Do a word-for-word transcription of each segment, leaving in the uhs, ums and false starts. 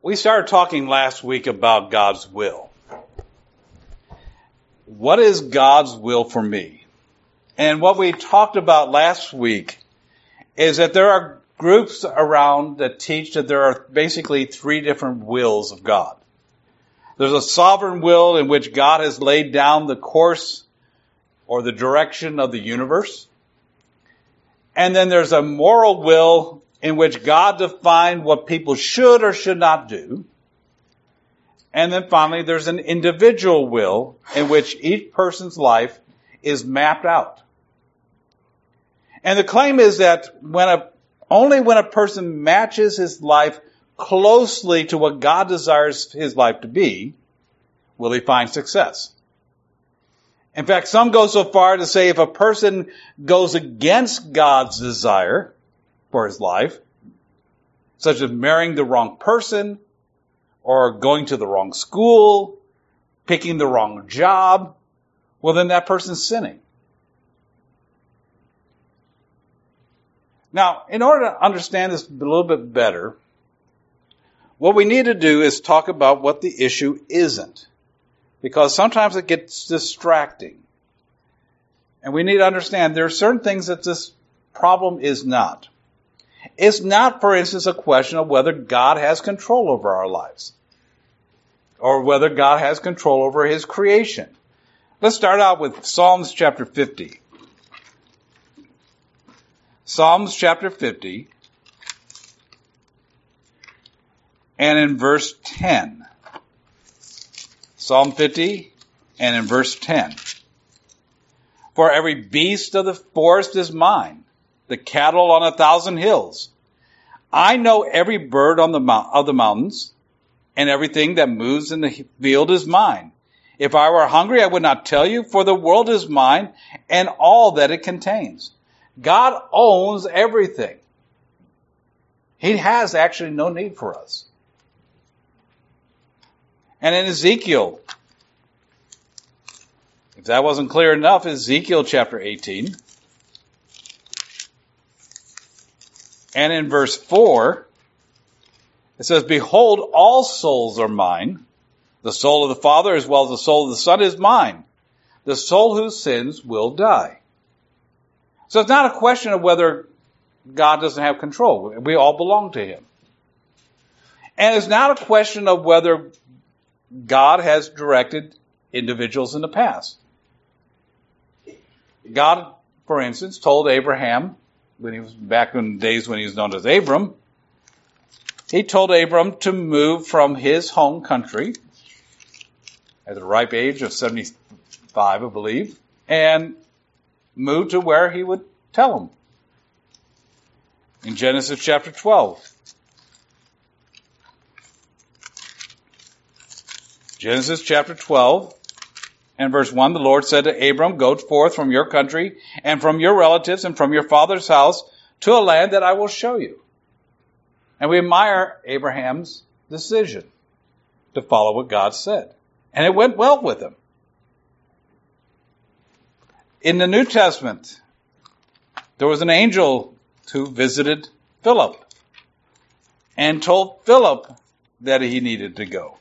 We started talking last week about God's will. What is God's will for me? And what we talked about last week is that there are groups around that teach that there are basically three different wills of God. There's a sovereign will in which God has laid down the course or the direction of the universe. And then there's a moral will in which God defined what people should or should not do. And then finally, there's an individual will in which each person's life is mapped out. And the claim is that when a, only when a person matches his life closely to what God desires his life to be, will he find success. In fact, some go so far to say if a person goes against God's desire for his life, such as marrying the wrong person, or going to the wrong school, picking the wrong job, well, then that person's sinning. Now, in order to understand this a little bit better, what we need to do is talk about what the issue isn't. Because sometimes it gets distracting. And we need to understand there are certain things that this problem is not. It's not, for instance, a question of whether God has control over our lives. Or whether God has control over His creation. Let's start out with Psalms chapter fifty. Psalms chapter fifty. And in verse ten. Psalm fifty and in verse ten. For every beast of the forest is mine, the cattle on a thousand hills. I know every bird on the mount, of the mountains, and everything that moves in the field is mine. If I were hungry, I would not tell you, for the world is mine and all that it contains. God owns everything. He has actually no need for us. And in Ezekiel, if that wasn't clear enough, Ezekiel chapter eighteen. And in verse four, it says, behold, all souls are mine. The soul of the Father as well as the soul of the Son is mine. The soul whose sins will die. So it's not a question of whether God doesn't have control. We all belong to Him. And it's not a question of whether God has directed individuals in the past. God, for instance, told Abraham, when he was back in the days when he was known as Abram, he told Abram to move from his home country at the ripe age of seventy-five, I believe, and move to where he would tell him. In Genesis chapter twelve. Genesis chapter twelve and verse one, the Lord said to Abram, go forth from your country and from your relatives and from your father's house to a land that I will show you. And we admire Abraham's decision to follow what God said. And it went well with him. In the New Testament, there was an angel who visited Philip and told Philip that he needed to go.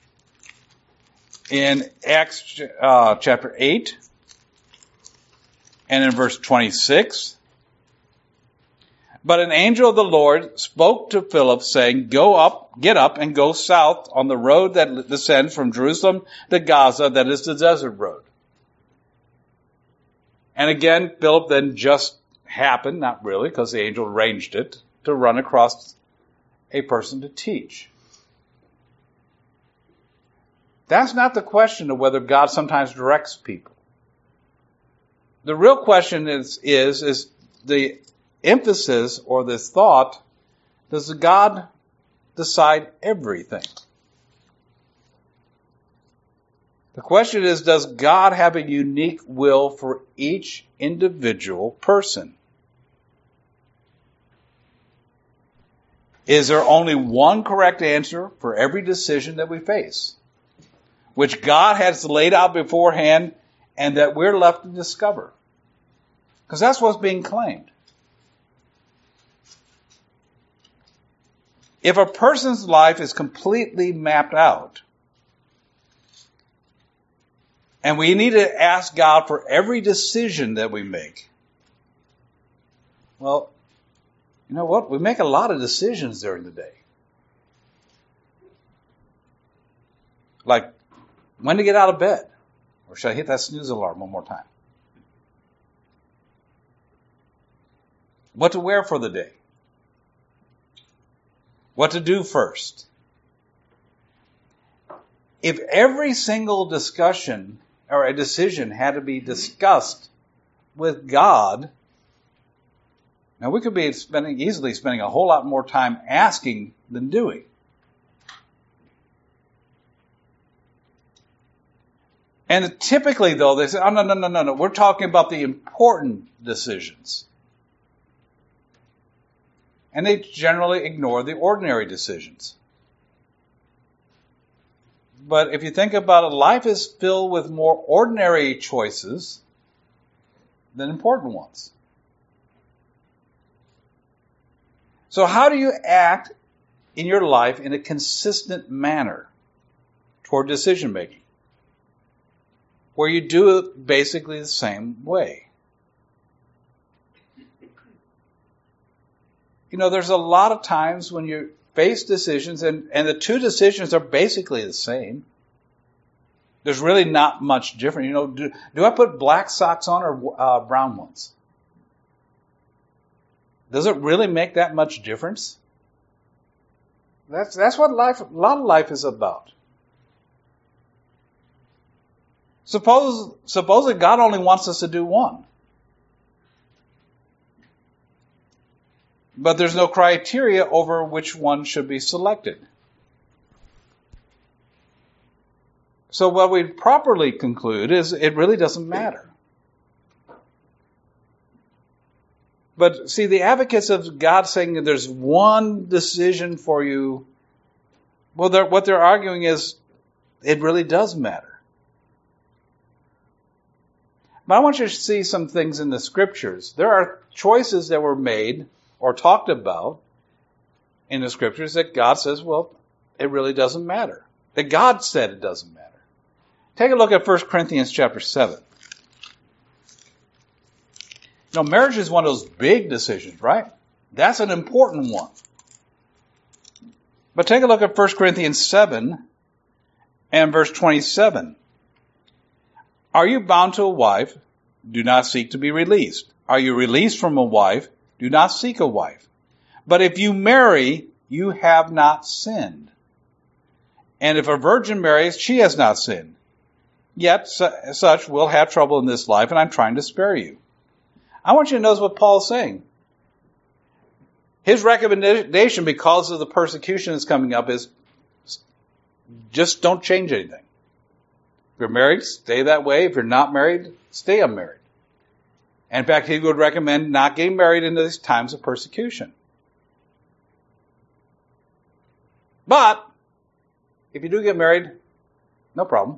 In Acts uh, chapter eight and in verse twenty-six, but an angel of the Lord spoke to Philip, saying, go up, get up, and go south on the road that descends from Jerusalem to Gaza, that is the desert road. And again, Philip then just happened, not really, because the angel arranged it, to run across a person to teach. That's not the question of whether God sometimes directs people. The real question is, is, is the emphasis or this thought, does God decide everything? The question is, does God have a unique will for each individual person? Is there only one correct answer for every decision that we face, which God has laid out beforehand and that we're left to discover? Because that's what's being claimed. If a person's life is completely mapped out, and we need to ask God for every decision that we make, well, you know what? We make a lot of decisions during the day. Like, when to get out of bed? Or should I hit that snooze alarm one more time? What to wear for the day? What to do first? If every single discussion or a decision had to be discussed with God, now we could be spending, easily spending a whole lot more time asking than doing. And typically, though, they say, oh, no, no, no, no, no. We're talking about the important decisions. And they generally ignore the ordinary decisions. But if you think about it, life is filled with more ordinary choices than important ones. So how do you act in your life in a consistent manner toward decision making, where you do it basically the same way? You know, there's a lot of times when you face decisions, and, and the two decisions are basically the same. There's really not much different. You know, do, do I put black socks on or uh, brown ones? Does it really make that much difference? That's that's what life, a lot of life is about. Suppose, suppose that God only wants us to do one. But there's no criteria over which one should be selected. So what we properly conclude is it really doesn't matter. But see, the advocates of God saying that there's one decision for you, well, they're, what they're arguing is it really does matter. But I want you to see some things in the scriptures. There are choices that were made or talked about in the scriptures that God says, well, it really doesn't matter. That God said it doesn't matter. Take a look at First Corinthians chapter seven. You know, marriage is one of those big decisions, right? That's an important one. But take a look at First Corinthians seven and verse twenty-seven. Are you bound to a wife? Do not seek to be released. Are you released from a wife? Do not seek a wife. But if you marry, you have not sinned. And if a virgin marries, she has not sinned. Yet such will have trouble in this life, and I'm trying to spare you. I want you to notice what Paul's saying. His recommendation, because of the persecution that's coming up, is just don't change anything. If you're married, stay that way. If you're not married, stay unmarried. And in fact, he would recommend not getting married in these times of persecution. But if you do get married, no problem.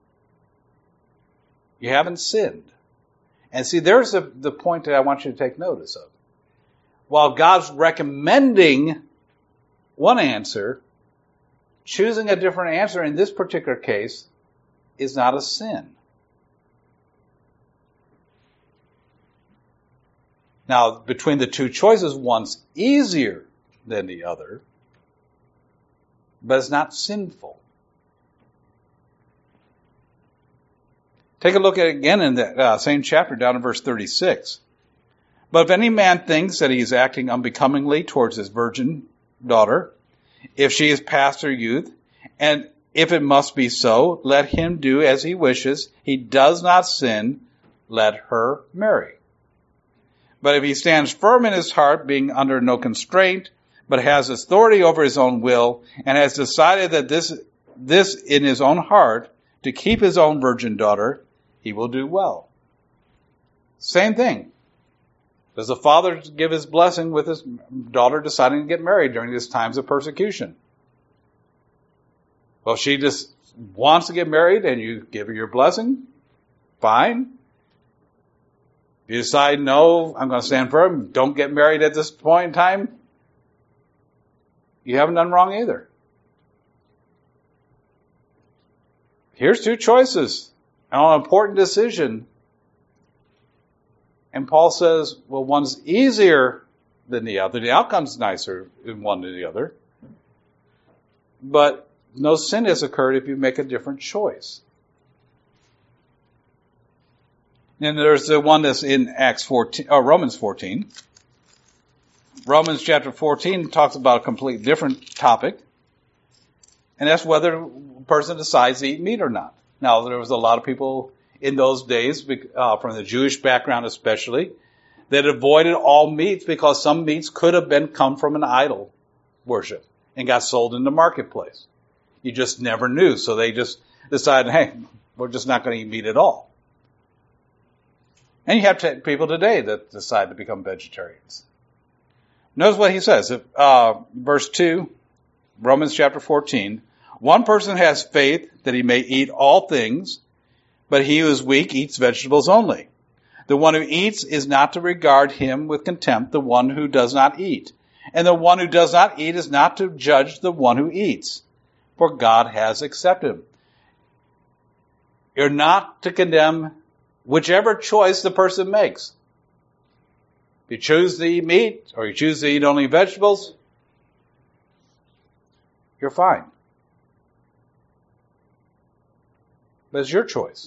You haven't sinned. And see, there's a, the point that I want you to take notice of. While God's recommending one answer, choosing a different answer in this particular case is not a sin. Now, between the two choices, one's easier than the other, but it's not sinful. Take a look at it again in that uh, same chapter down in verse thirty-six. But if any man thinks that he is acting unbecomingly towards his virgin daughter, if she is past her youth, and if it must be so, let him do as he wishes. He does not sin, let her marry. But if he stands firm in his heart, being under no constraint, but has authority over his own will, and has decided that this, this in his own heart, to keep his own virgin daughter, he will do well. Same thing. Does the father give his blessing with his daughter deciding to get married during these times of persecution? Well, she just wants to get married and you give her your blessing, fine. If you decide, no, I'm going to stand firm, don't get married at this point in time, You haven't done wrong either. Here's two choices on an important decision. And Paul says, well, one's easier than the other. The outcome's nicer in one than the other. But no sin has occurred if you make a different choice. And there's the one that's in Acts fourteen, or Romans fourteen. Romans chapter fourteen talks about a completely different topic. And that's whether a person decides to eat meat or not. Now, there was a lot of people in those days, uh, from the Jewish background especially, that avoided all meats because some meats could have been come from an idol worship and got sold in the marketplace. You just never knew. So they just decided, hey, we're just not going to eat meat at all. And you have t- people today that decide to become vegetarians. Notice what he says. Uh, verse two, Romans chapter fourteen. One person has faith that he may eat all things, but he who is weak eats vegetables only. The one who eats is not to regard him with contempt, the one who does not eat. And the one who does not eat is not to judge the one who eats, for God has accepted him. You're not to condemn whichever choice the person makes. If you choose to eat meat or you choose to eat only vegetables, you're fine. But it's your choice.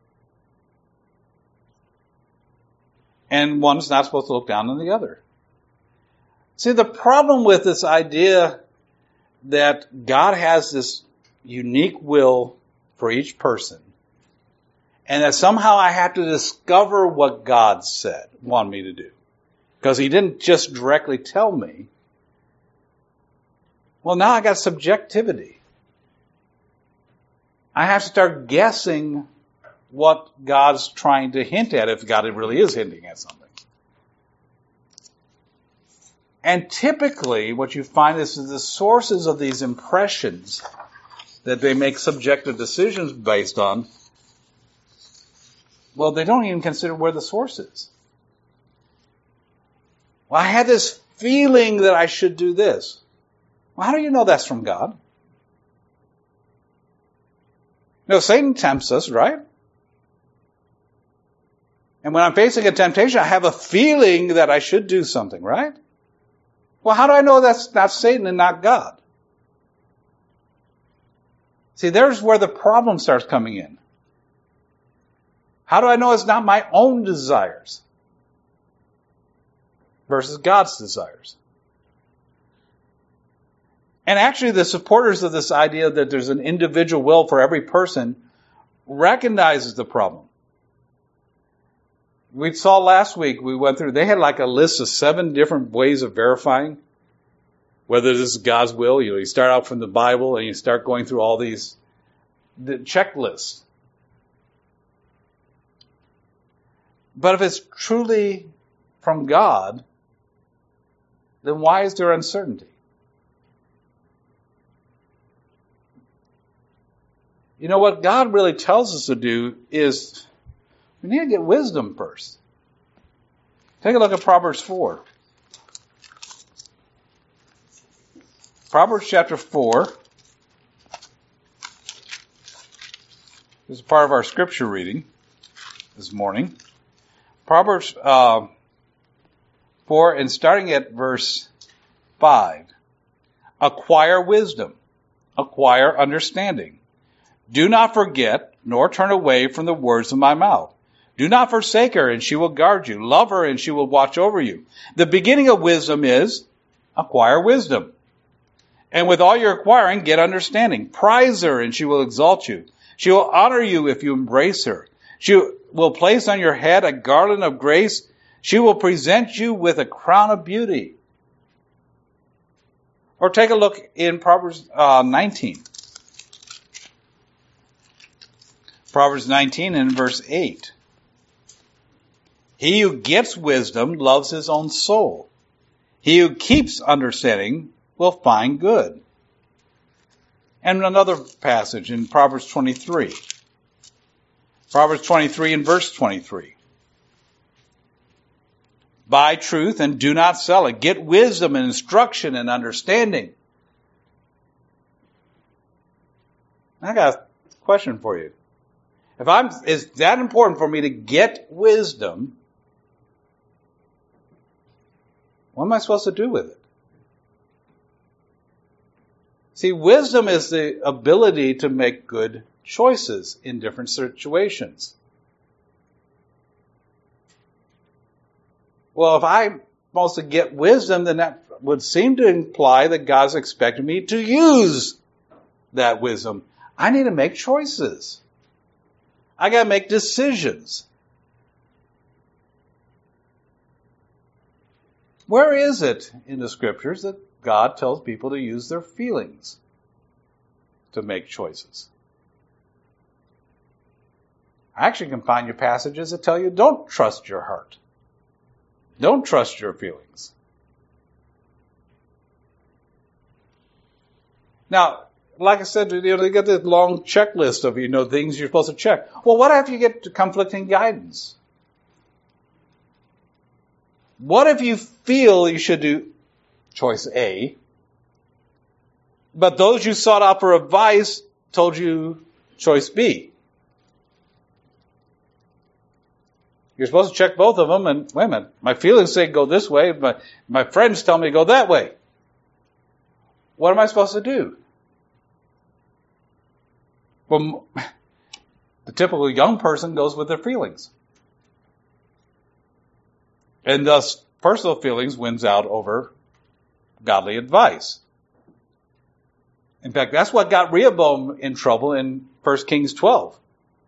And one's not supposed to look down on the other. See, the problem with this idea that God has this unique will for each person, and that somehow I have to discover what God said, wanted me to do. Because he didn't just directly tell me. Well, now I got subjectivity. I have to start guessing what God's trying to hint at, if God really is hinting at something. And typically, what you find is the sources of these impressions that they make subjective decisions based on, well, they don't even consider where the source is. Well, I had this feeling that I should do this. Well, how do you know that's from God? No, Satan tempts us, right? And when I'm facing a temptation, I have a feeling that I should do something, right? Well, how do I know that's not Satan and not God? See, there's where the problem starts coming in. How do I know it's not my own desires versus God's desires? And actually, the supporters of this idea that there's an individual will for every person recognizes the problem. We saw last week, we went through, they had like a list of seven different ways of verifying whether this is God's will. You know, you start out from the Bible and you start going through all these the checklists. But if it's truly from God, then why is there uncertainty? You know, what God really tells us to do is we need to get wisdom first. Take a look at Proverbs four. Proverbs chapter four. This is part of our scripture reading this morning. Proverbs uh, four, and starting at verse five. Acquire wisdom, acquire understanding. Do not forget, nor turn away from the words of my mouth. Do not forsake her, and she will guard you. Love her, and she will watch over you. The beginning of wisdom is acquire wisdom. And with all your acquiring, get understanding. Prize her, and she will exalt you. She will honor you if you embrace her. She will place on your head a garland of grace. She will present you with a crown of beauty. Or take a look in Proverbs uh, nineteen. Proverbs nineteen and verse eight. He who gets wisdom loves his own soul. He who keeps understanding will find good. And another passage in Proverbs twenty-three. Proverbs twenty-three and verse twenty-three. Buy truth and do not sell it. Get wisdom and instruction and understanding. I got a question for you. If I'm, it's that important for me to get wisdom, what am I supposed to do with it? See, wisdom is the ability to make good choices in different situations. Well, if I'm supposed to get wisdom, then that would seem to imply that God's expecting me to use that wisdom. I need to make choices. I got to make decisions. Where is it in the scriptures that God tells people to use their feelings to make choices? I actually can find you passages that tell you don't trust your heart. Don't trust your feelings. Now, like I said, you know, they got this long checklist of, you know, things you're supposed to check. Well, what if you get conflicting guidance? What if you feel you should do choice A, but those you sought out for advice told you choice B? You're supposed to check both of them, and wait a minute, my feelings say go this way, but my friends tell me to go that way. What am I supposed to do? Well, the typical young person goes with their feelings. And thus, personal feelings wins out over godly advice. In fact, that's what got Rehoboam in trouble in First Kings twelve.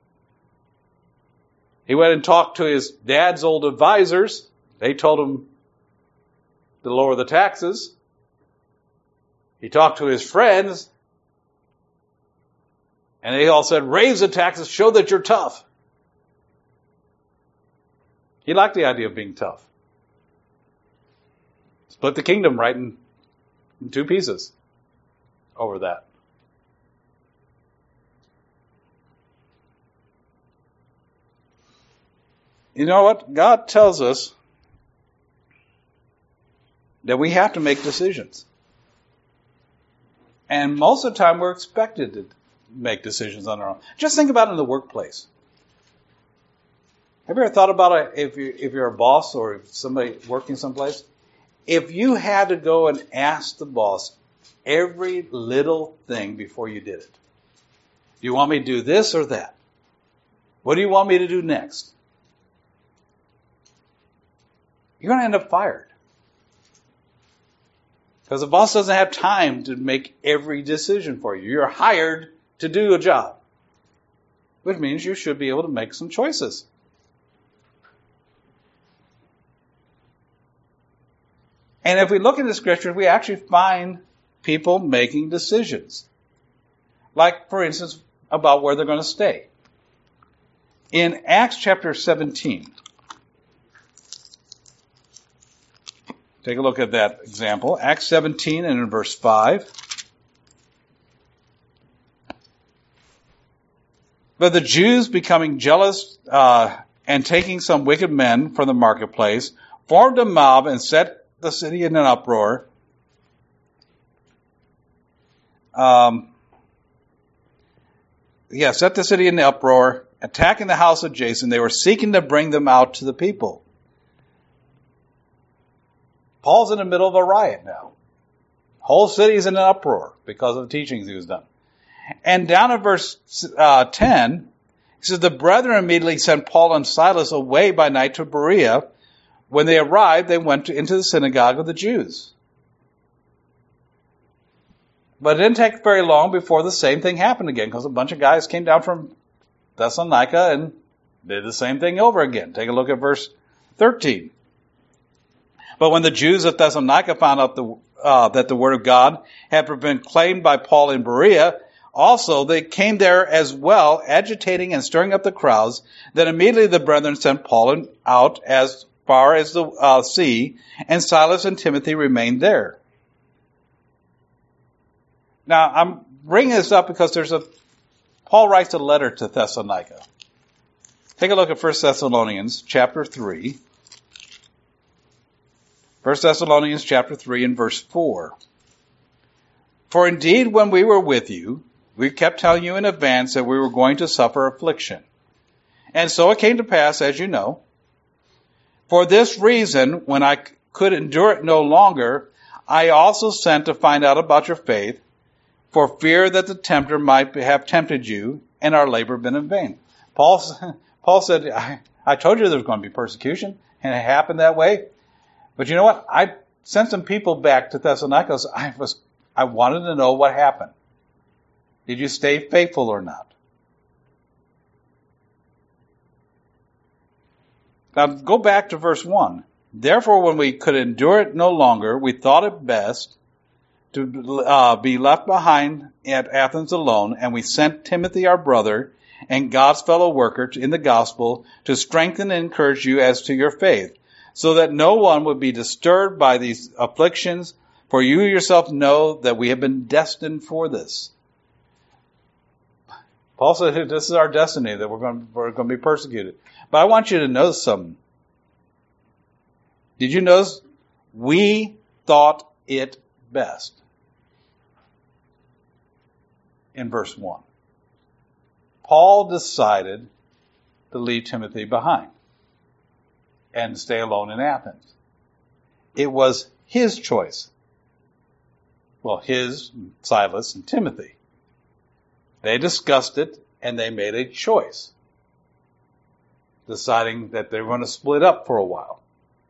He went and talked to his dad's old advisors. They told him to lower the taxes. He talked to his friends. And they all said, raise the taxes, show that you're tough. He liked the idea of being tough. Split the kingdom right in, in two pieces over that. You know what? God tells us that we have to make decisions. And most of the time we're expected to make decisions on our own. Just think about it in the workplace. Have you ever thought about it if, you, if you're a boss or if somebody working someplace? If you had to go and ask the boss every little thing before you did it. Do you want me to do this or that? What do you want me to do next? You're going to end up fired. Because the boss doesn't have time to make every decision for you. You're hired to do a job. Which means you should be able to make some choices. And if we look in the scriptures, we actually find people making decisions. Like, for instance, about where they're going to stay. In Acts chapter seventeen, take a look at that example. Acts seventeen and in verse five. But the Jews, becoming jealous uh, and taking some wicked men from the marketplace, formed a mob and set the city in an uproar. Um, yeah, set the city in the uproar, attacking the house of Jason. They were seeking to bring them out to the people. Paul's in the middle of a riot now. Whole city's in an uproar because of the teachings he was done. And down in verse uh, ten, he says, the brethren immediately sent Paul and Silas away by night to Berea. When they arrived, they went to, into the synagogue of the Jews. But it didn't take very long before the same thing happened again, because a bunch of guys came down from Thessalonica and did the same thing over again. Take a look at verse thirteen. But when the Jews at Thessalonica found out the, uh, that the word of God had been claimed by Paul in Berea, also they came there as well, agitating and stirring up the crowds. Then immediately the brethren sent Paul out as far as the uh, sea, and Silas and Timothy remained there. Now, I'm bringing this up because there's a, Paul writes a letter to Thessalonica. Take a look at First Thessalonians chapter three. First Thessalonians chapter three and verse four. For indeed, when we were with you, We kept telling you in advance that we were going to suffer affliction. And so it came to pass, as you know. For this reason, when I could endure it no longer, I also sent to find out about your faith, for fear that the tempter might have tempted you, and our labor been in vain. Paul, Paul said, I, I told you there was going to be persecution, and it happened that way. But you know what? I sent some people back to Thessalonica. I was, I wanted to know what happened. Did you stay faithful or not? Now go back to verse one. Therefore, when we could endure it no longer, we thought it best to uh, be left behind at Athens alone, and we sent Timothy, our brother, and God's fellow worker in the gospel to strengthen and encourage you as to your faith, so that no one would be disturbed by these afflictions, for you yourself know that we have been destined for this. Paul said this is our destiny, that we're going, we're going to be persecuted. But I want you to notice something. Did you notice? We thought it best. In verse one. Paul decided to leave Timothy behind and stay alone in Athens. It was his choice. Well, his, Silas, and Timothy. They discussed it and they made a choice, deciding that they were going to split up for a while.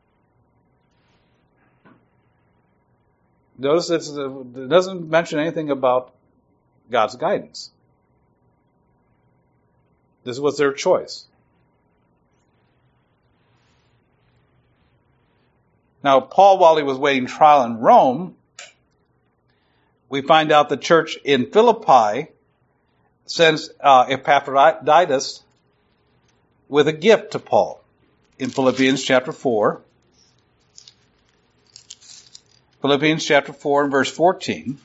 Notice it's, it doesn't mention anything about God's guidance. This was their choice. Now, Paul, while he was waiting trial in Rome, we find out the church in Philippi sends uh, Epaphroditus with a gift to Paul in Philippians chapter four. Philippians chapter four and verse fourteen.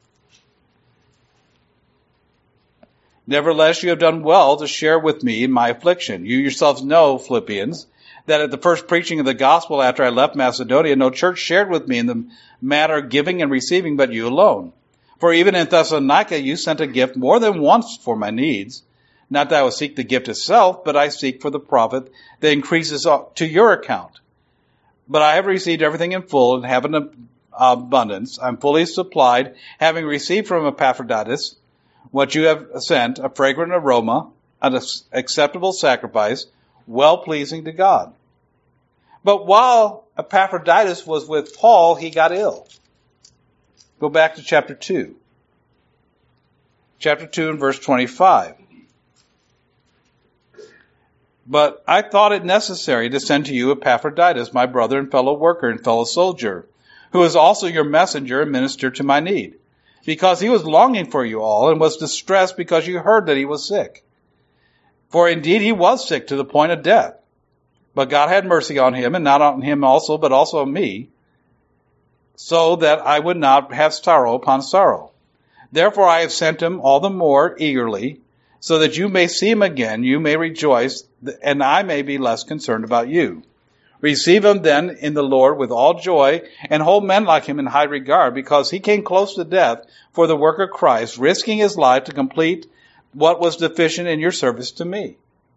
Nevertheless, you have done well to share with me in my affliction. You yourselves know, Philippians, that at the first preaching of the gospel after I left Macedonia, no church shared with me in the matter of giving and receiving, but you alone. For even in Thessalonica, you sent a gift more than once for my needs. Not that I would seek the gift itself, but I seek for the profit that increases to your account. But I have received everything in full and have an abundance. I'm fully supplied, having received from Epaphroditus what you have sent, a fragrant aroma, an acceptable sacrifice, well-pleasing to God. But while Epaphroditus was with Paul, he got ill. Go back to chapter two. Chapter two and verse twenty-five. But I thought it necessary to send to you Epaphroditus, my brother and fellow worker and fellow soldier, who is also your messenger and minister to my need, because he was longing for you all and was distressed because you heard that he was sick. For indeed he was sick to the point of death. But God had mercy on him, and not on him also, but also on me, so that I would not have sorrow upon sorrow. Therefore I have sent him all the more eagerly, so that you may see him again, you may rejoice, and I may be less concerned about you. Receive him then in the Lord with all joy, and hold men like him in high regard, because he came close to death for the work of Christ, risking his life to complete what was deficient in your service to me.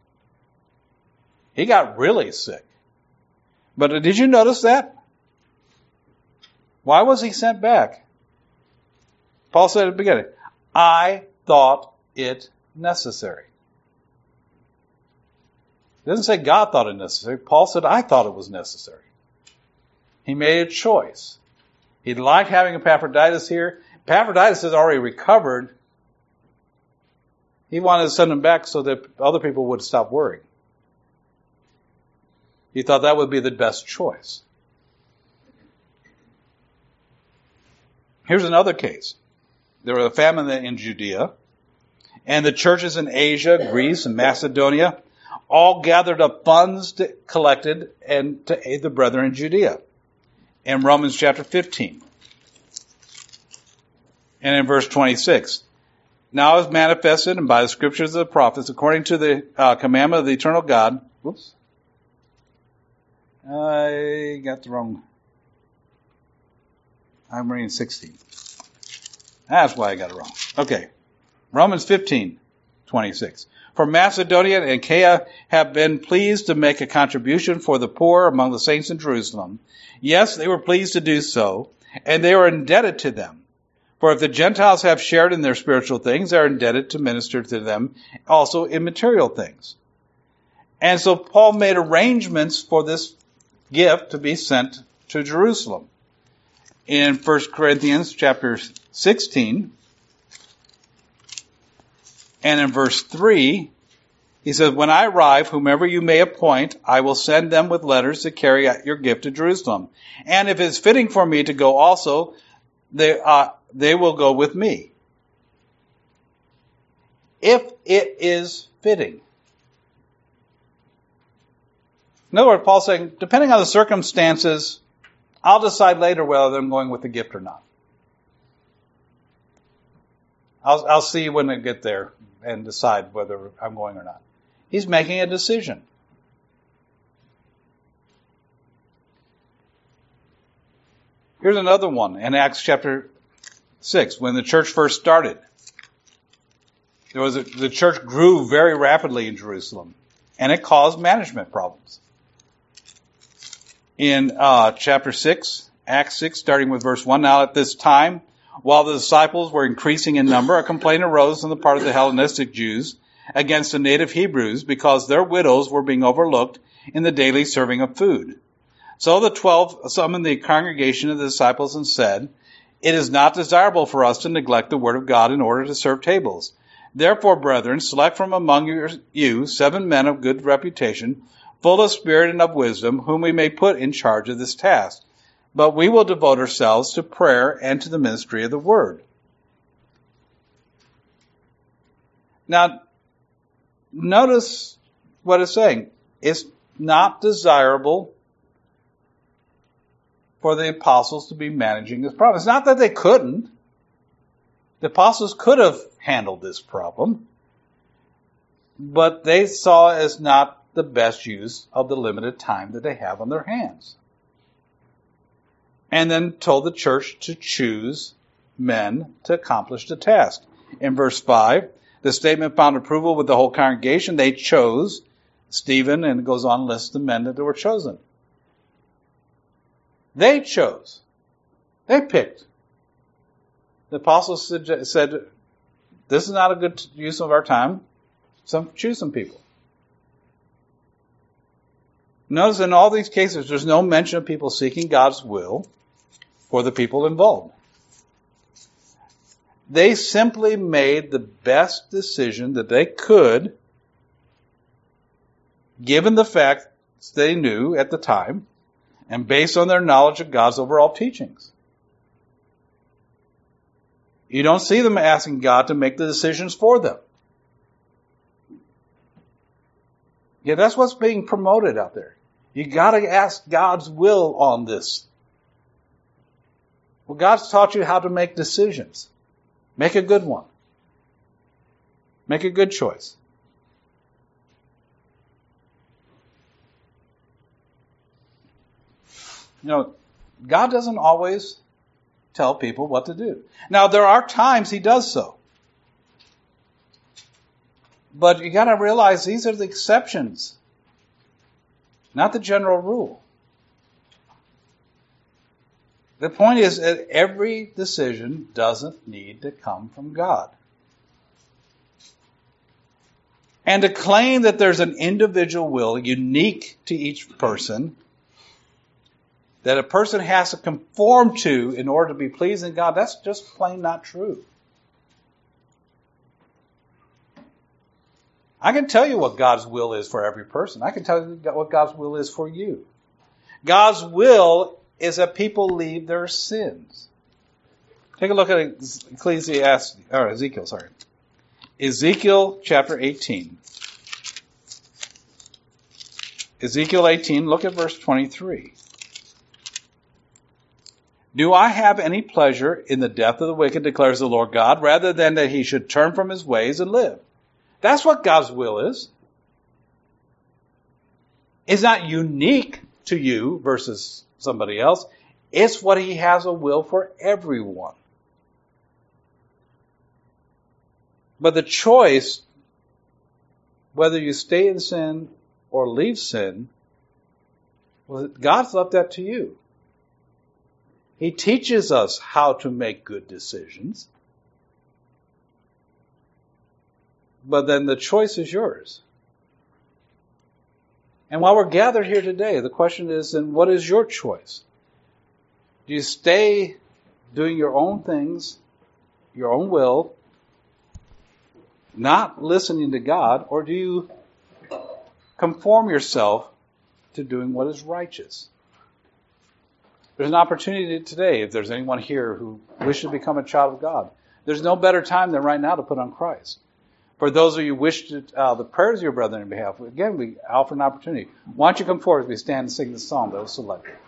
He got really sick. But did you notice that? Why was he sent back? Paul said at the beginning, I thought it necessary. It doesn't say God thought it necessary. Paul said, I thought it was necessary. He made a choice. He liked having Epaphroditus here. Epaphroditus has already recovered. He wanted to send him back so that other people would stop worrying. He thought that would be the best choice. Here's another case. There was a famine in Judea, and the churches in Asia, Greece, and Macedonia all gathered up funds to, collected and to aid the brethren in Judea. In Romans chapter fifteen. And in verse twenty-six. Now is manifested and by the scriptures of the prophets, according to the uh, commandment of the eternal God. Whoops. I got the wrong. I'm reading sixteen. That's why I got it wrong. Okay. Romans fifteen twenty-six. For Macedonia and Achaia have been pleased to make a contribution for the poor among the saints in Jerusalem. Yes, they were pleased to do so, and they are indebted to them. For if the Gentiles have shared in their spiritual things, they are indebted to minister to them also in material things. And so Paul made arrangements for this gift to be sent to Jerusalem. In First Corinthians chapter sixteen, and in verse three, he says, when I arrive, whomever you may appoint, I will send them with letters to carry out your gift to Jerusalem. And if it's fitting for me to go also, they, uh, they will go with me. If it is fitting. In other words, Paul's saying, depending on the circumstances, I'll decide later whether I'm going with the gift or not. I'll, I'll see when I get there and decide whether I'm going or not. He's making a decision. Here's another one in Acts chapter six. When the church first started, there was a, the church grew very rapidly in Jerusalem, and it caused management problems. In uh, chapter six, Acts six, starting with verse one, now at this time, while the disciples were increasing in number, a complaint arose on the part of the Hellenistic Jews against the native Hebrews because their widows were being overlooked in the daily serving of food. So the twelve summoned the congregation of the disciples and said, it is not desirable for us to neglect the word of God in order to serve tables. Therefore, brethren, select from among your, you seven men of good reputation, full of spirit and of wisdom, whom we may put in charge of this task. But we will devote ourselves to prayer and to the ministry of the word. Now, notice what it's saying. It's not desirable for the apostles to be managing this problem. It's not that they couldn't. The apostles could have handled this problem, but they saw it as not the best use of the limited time that they have on their hands. And then told the church to choose men to accomplish the task. In verse five, the statement found approval with the whole congregation. They chose Stephen, and it goes on to list the men that were chosen. They chose. They picked. The apostles said, this is not a good use of our time. So choose some people. Notice in all these cases, there's no mention of people seeking God's will for the people involved. They simply made the best decision that they could, given the facts they knew at the time, and based on their knowledge of God's overall teachings. You don't see them asking God to make the decisions for them. Yeah, that's what's being promoted out there. You got to ask God's will on this. Well, God's taught you how to make decisions. Make a good one. Make a good choice. You know, God doesn't always tell people what to do. Now, there are times He does so. But you got to realize these are the exceptions, not the general rule. The point is that every decision doesn't need to come from God. And to claim that there's an individual will unique to each person, that a person has to conform to in order to be pleasing God, that's just plain not true. I can tell you what God's will is for every person. I can tell you what God's will is for you. God's will is that people leave their sins. Take a look at Ecclesiastes, or Ezekiel, sorry. Ezekiel chapter eighteen. Ezekiel eighteen, look at verse twenty-three. Do I have any pleasure in the death of the wicked, declares the Lord God, rather than that he should turn from his ways and live? That's what God's will is. It's not unique to you versus somebody else. It's what he has a will for everyone. But the choice, whether you stay in sin or leave sin, well, God's left that to you. He teaches us how to make good decisions. But then the choice is yours. And while we're gathered here today, the question is, then what is your choice? Do you stay doing your own things, your own will, not listening to God, or do you conform yourself to doing what is righteous? There's an opportunity today, if there's anyone here who wishes to become a child of God. There's no better time than right now to put on Christ. For those of you who wish to, uh, the prayers of your brethren in behalf, again, we offer an opportunity. Why don't you come forward as we stand and sing this song that was selected.